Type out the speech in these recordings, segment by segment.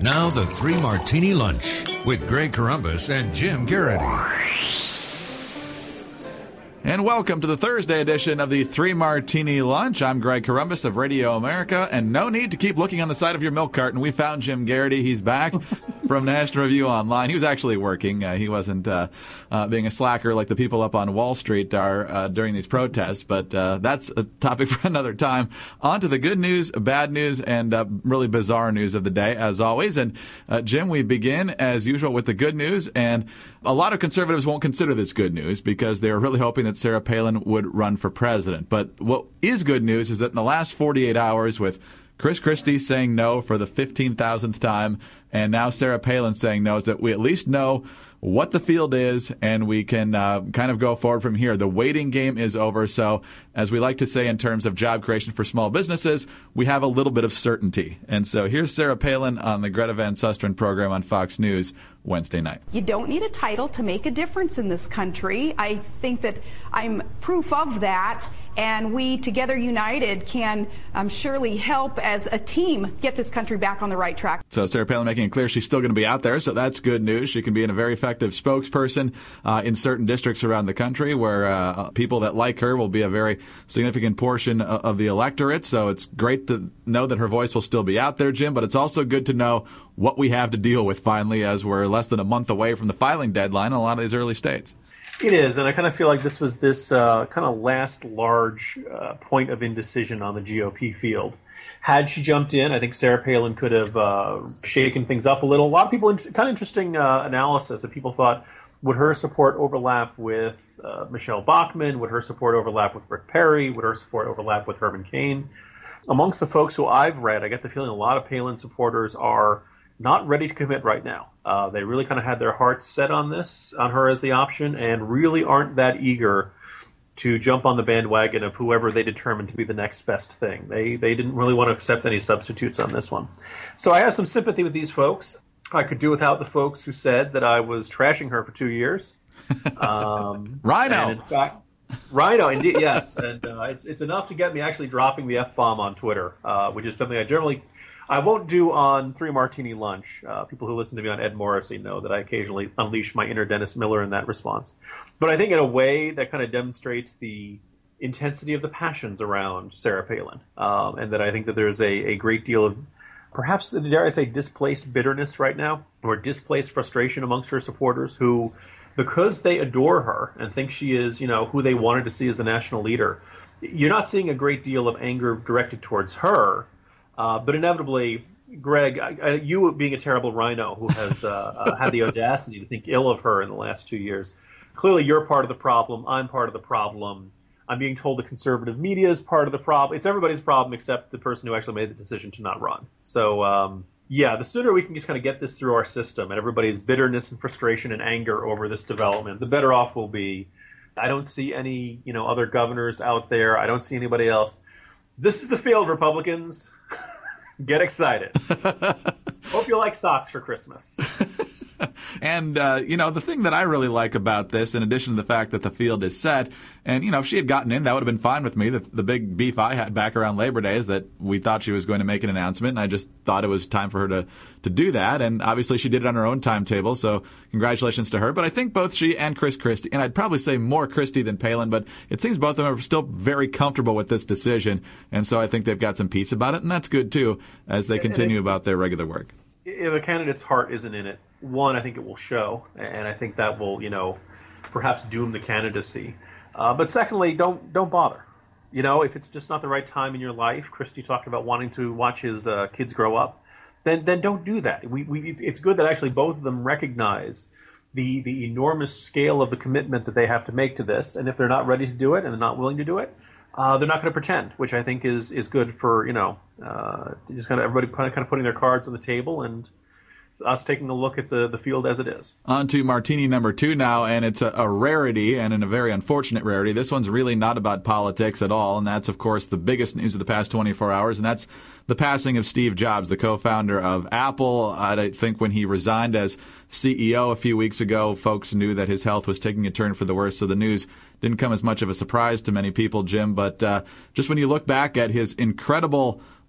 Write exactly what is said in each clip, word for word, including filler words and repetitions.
Now the Three Martini Lunch with Greg Corombos and Jim Garrity. And welcome to the Thursday edition of the Three Martini Lunch. I'm Greg Corombos of Radio America, and no need to keep looking on the side of your milk carton. We found Jim Garrity. He's back from National Review Online. He was actually working. Uh, he wasn't uh, uh, being a slacker like the people up on Wall Street are uh, during these protests, but uh, that's a topic for another time. On to the good news, bad news, and uh, really bizarre news of the day, as always. And uh, Jim, we begin, as usual, with the good news, and a lot of conservatives won't consider this good news because they're really hoping that Sarah Palin would run for president. But what is good news is that in the last forty-eight hours, with Chris Christie saying no for the fifteen thousandth time, and now Sarah Palin saying no, is that we at least know what the field is, and we can uh, kind of go forward from here. The waiting game is over. So, as we like to say in terms of job creation for small businesses, we have a little bit of certainty. And so here's Sarah Palin on the Greta Van Susteren program on Fox News Wednesday night. You don't need a title to make a difference in this country. I think that I'm proof of that, and we, Together United, can um, surely help as a team get this country back on the right track. So Sarah Palin making it clear she's still going to be out there, so that's good news. She can be in a very effective spokesperson uh, in certain districts around the country where uh, people that like her will be a very significant portion of, of the electorate. So it's great to know that her voice will still be out there, Jim, but it's also good to know what we have to deal with finally, as we're less than a month away from the filing deadline in a lot of these early states. It is, and I kind of feel like this was this uh, kind of last large uh, point of indecision on the G O P field. Had she jumped in, I think Sarah Palin could have uh, shaken things up a little. A lot of people, kind of interesting uh, analysis that people thought, would her support overlap with uh, Michelle Bachmann? Would her support overlap with Rick Perry? Would her support overlap with Herman Cain? Amongst the folks who I've read, I get the feeling a lot of Palin supporters are not ready to commit right now. Uh, they really kind of had their hearts set on this, on her as the option, and really aren't that eager to jump on the bandwagon of whoever they determine to be the next best thing. They they didn't really want to accept any substitutes on this one. So I have some sympathy with these folks. I could do without the folks who said that I was trashing her for two years. Um, Rhino. And in fact, Rhino, indeed, yes. And uh, it's it's enough to get me actually dropping the F-bomb on Twitter, uh, which is something I generally... I won't do on Three Martini Lunch. Uh, people who listen to me on Ed Morrissey know that I occasionally unleash my inner Dennis Miller in that response. But I think in a way that kind of demonstrates the intensity of the passions around Sarah Palin, um, and that I think that there's a, a great deal of, perhaps, dare I say, displaced bitterness right now, or displaced frustration amongst her supporters who, because they adore her and think she is, you know, who they wanted to see as the national leader, you're not seeing a great deal of anger directed towards her. Uh, but inevitably, Greg, I, I, you being a terrible rhino who has uh, uh, had the audacity to think ill of her in the last two years, clearly you're part of the problem. I'm part of the problem. I'm being told the conservative media is part of the problem. It's everybody's problem except the person who actually made the decision to not run. So, um, yeah, the sooner we can just kind of get this through our system and everybody's bitterness and frustration and anger over this development, the better off we'll be. I don't see any, you know, other governors out there. I don't see anybody else. This is the field, Republicans. Get excited. Hope you like socks for Christmas. And, uh, you know, the thing that I really like about this, in addition to the fact that the field is set, and, you know, if she had gotten in, that would have been fine with me. The, the big beef I had back around Labor Day is that we thought she was going to make an announcement, and I just thought it was time for her to, to do that. And obviously she did it on her own timetable, so congratulations to her. But I think both she and Chris Christie, and I'd probably say more Christie than Palin, but it seems both of them are still very comfortable with this decision. And so I think they've got some peace about it, and that's good, too, as they continue about their regular work. If a candidate's heart isn't in it, one, I think it will show, and I think that will, you know, perhaps doom the candidacy. Uh, but secondly, don't don't bother. You know, if it's just not the right time in your life, Christie talked about wanting to watch his uh, kids grow up, then then don't do that. We, we it's good that actually both of them recognize the the enormous scale of the commitment that they have to make to this, and if they're not ready to do it and they're not willing to do it, uh, they're not going to pretend, which I think is is good for, you know, uh, just kind of everybody kind of putting their cards on the table and us taking a look at the, the field as it is. On to Martini number two now, and it's a, a rarity, and in a very unfortunate rarity. This one's really not about politics at all, and that's, of course, the biggest news of the past twenty-four hours, and that's the passing of Steve Jobs, the co-founder of Apple. I think when he resigned as C E O a few weeks ago, folks knew that his health was taking a turn for the worse, so the news didn't come as much of a surprise to many people, Jim. But uh, just when you look back at his incredible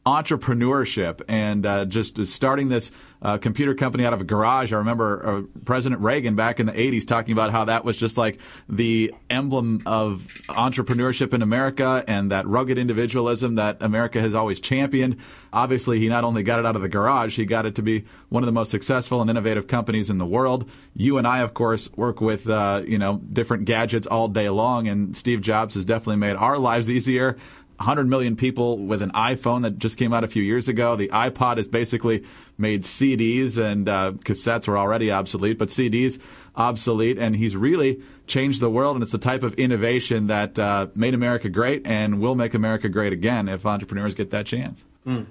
entrepreneurship and uh, just starting this uh, computer company out of a garage. I remember uh, President Reagan back in the eighties talking about how that was just like the emblem of entrepreneurship in America and that rugged individualism that America has always championed. Obviously, he not only got it out of the garage, he got it to be one of the most successful and innovative companies in the world. You and I, of course, work with uh, you know different gadgets all day long, and Steve Jobs has definitely made our lives easier. one hundred million people with an iPhone that just came out a few years ago. The iPod has basically made C Ds, and uh, cassettes were already obsolete, but C Ds obsolete. And he's really changed the world, and it's the type of innovation that uh, made America great and will make America great again if entrepreneurs get that chance. Mm.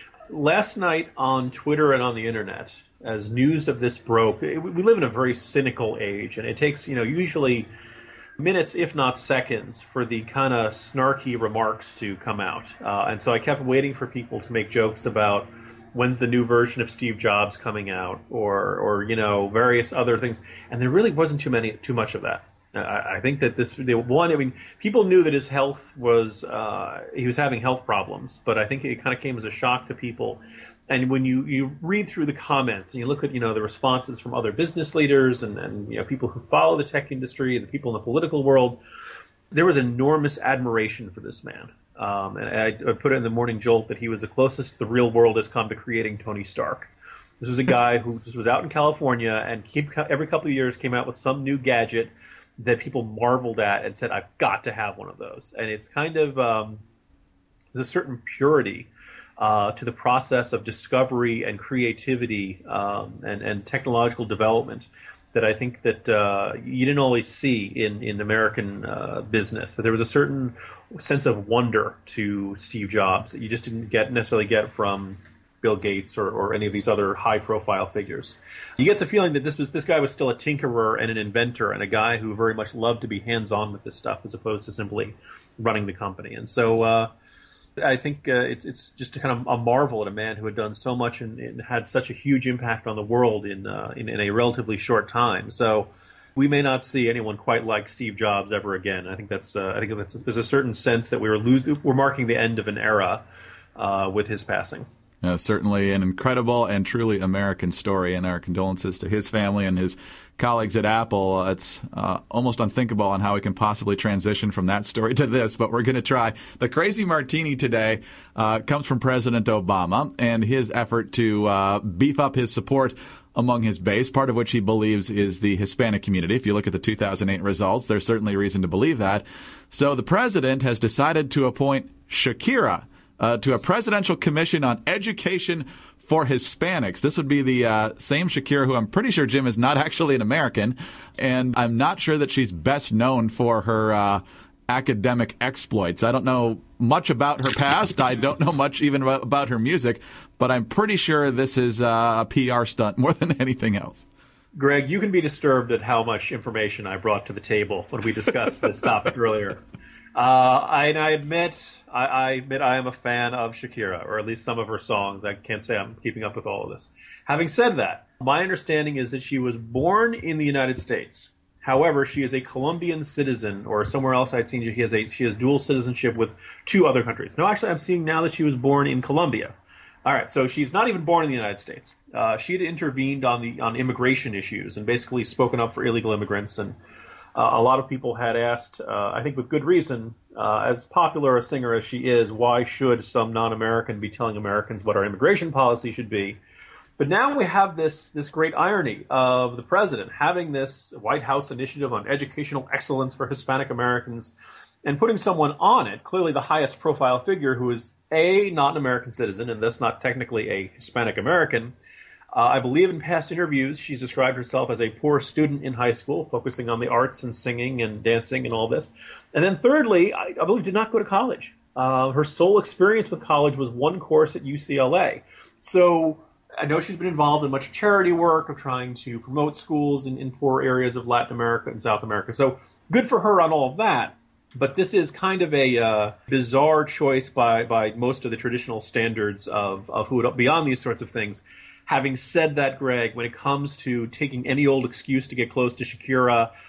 Last night on Twitter and on the internet, as news of this broke, we live in a very cynical age, and it takes, you know, usually minutes, if not seconds, for the kind of snarky remarks to come out. Uh, and so I kept waiting for people to make jokes about when's the new version of Steve Jobs coming out, or, or you know, various other things. And there really wasn't too many, too much of that. Uh, I, I think that this, the one, I mean, people knew that his health was, uh, he was having health problems, but I think it kind of came as a shock to people. And when you, you read through the comments and you look at, you know, the responses from other business leaders and, and, you know, people who follow the tech industry and the people in the political world, there was enormous admiration for this man. Um, and I, I put it in the Morning Jolt that he was the closest the real world has come to creating Tony Stark. This was a guy who just was out in California and keep, every couple of years came out with some new gadget that people marveled at and said, I've got to have one of those. And it's kind of, um, there's a certain purity Uh, to the process of discovery and creativity um, and, and technological development that I think that uh, you didn't always see in, in American uh, business. That there was a certain sense of wonder to Steve Jobs that you just didn't get necessarily get from Bill Gates or, or any of these other high-profile figures. You get the feeling that this was this guy was still a tinkerer and an inventor and a guy who very much loved to be hands-on with this stuff as opposed to simply running the company. And so uh, I think uh, it's it's just a kind of a marvel at a man who had done so much and, and had such a huge impact on the world in, uh, in in a relatively short time. So we may not see anyone quite like Steve Jobs ever again. I think that's uh, I think that's, there's a certain sense that we were losing, we're marking the end of an era uh, with his passing. Uh, certainly an incredible and truly American story, and our condolences to his family and his colleagues at Apple. It's uh, almost unthinkable on how we can possibly transition from that story to this, but we're going to try. The Crazy Martini today uh, comes from President Obama and his effort to uh, beef up his support among his base, part of which he believes is the Hispanic community. If you look at the two thousand eight results, there's certainly reason to believe that. So the president has decided to appoint Shakira Uh, to a presidential commission on education for Hispanics. This would be the uh, same Shakira who I'm pretty sure, Jim, is not actually an American, and I'm not sure that she's best known for her uh, academic exploits. I don't know much about her past. I don't know much even about her music, but I'm pretty sure this is uh, a P R stunt more than anything else. Greg, you can be disturbed at how much information I brought to the table when we discussed this topic earlier. Uh, I, and I admit, I, I admit I am a fan of Shakira, or at least some of her songs. I can't say I'm keeping up with all of this. Having said that, my understanding is that she was born in the United States. However, she is a Colombian citizen, or somewhere else I'd seen she has a she has dual citizenship with two other countries. No, actually, I'm seeing now that she was born in Colombia. All right, so she's not even born in the United States. Uh, she had intervened on the on immigration issues and basically spoken up for illegal immigrants. And Uh, a lot of people had asked, uh, I think with good reason, uh, as popular a singer as she is, why should some non-American be telling Americans what our immigration policy should be? But now we have this this great irony of the president having this White House initiative on educational excellence for Hispanic Americans and putting someone on it, clearly the highest profile figure, who is A, not an American citizen and thus not technically a Hispanic American. Uh, I believe in past interviews she's described herself as a poor student in high school, focusing on the arts and singing and dancing and all this. And then thirdly, I, I believe did not go to college. Uh, her sole experience with college was one course at U C L A. So I know she's been involved in much charity work of trying to promote schools in, in poor areas of Latin America and South America. So good for her on all of that. But this is kind of a uh, bizarre choice by, by most of the traditional standards of, of who would be on these sorts of things. Having said that, Greg, when it comes to taking any old excuse to get close to Shakira,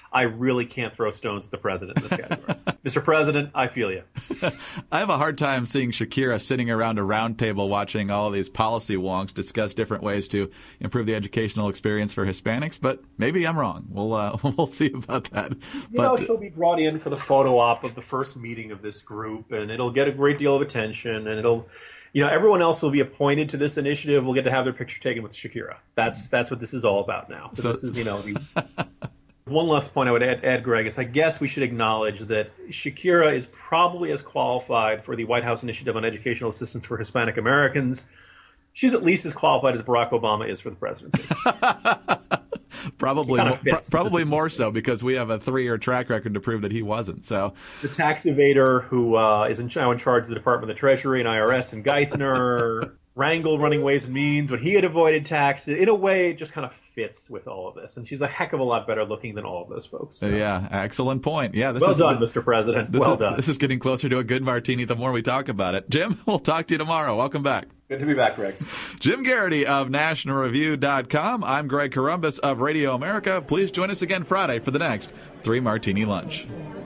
I really can't throw stones at the president in this category. Mister President, I feel you. I have a hard time seeing Shakira sitting around a round table watching all of these policy wonks discuss different ways to improve the educational experience for Hispanics, but maybe I'm wrong. We'll uh, we'll see about that. You but, know, she'll be brought in for the photo op of the first meeting of this group, and it'll get a great deal of attention, and it'll, you know, everyone else will be appointed to this initiative. Will get to have their picture taken with Shakira. That's that's what this is all about now. So, so this is, you know, the, one last point I would add, add, Greg, is I guess we should acknowledge that Shakira is probably as qualified for the White House Initiative on Educational Assistance for Hispanic Americans. She's at least as qualified as Barack Obama is for the presidency. Probably, mo- pro- probably more so because we have a three-year track record to prove that he wasn't. So the tax evader who uh, is in, now in charge of the Department of the Treasury and I R S and Geithner, Rangel running Ways and Means when he had avoided taxes. In a way, it just kind of fits with all of this. And she's a heck of a lot better looking than all of those folks. So. Yeah, excellent point. Yeah, this well is, done, Mister President. This well is, done. This is getting closer to a good martini the more we talk about it. Jim, we'll talk to you tomorrow. Welcome back. Good to be back, Greg. Jim Garrity of National Review dot com. I'm Greg Corombos of Radio America. Please join us again Friday for the next Three Martini Lunch.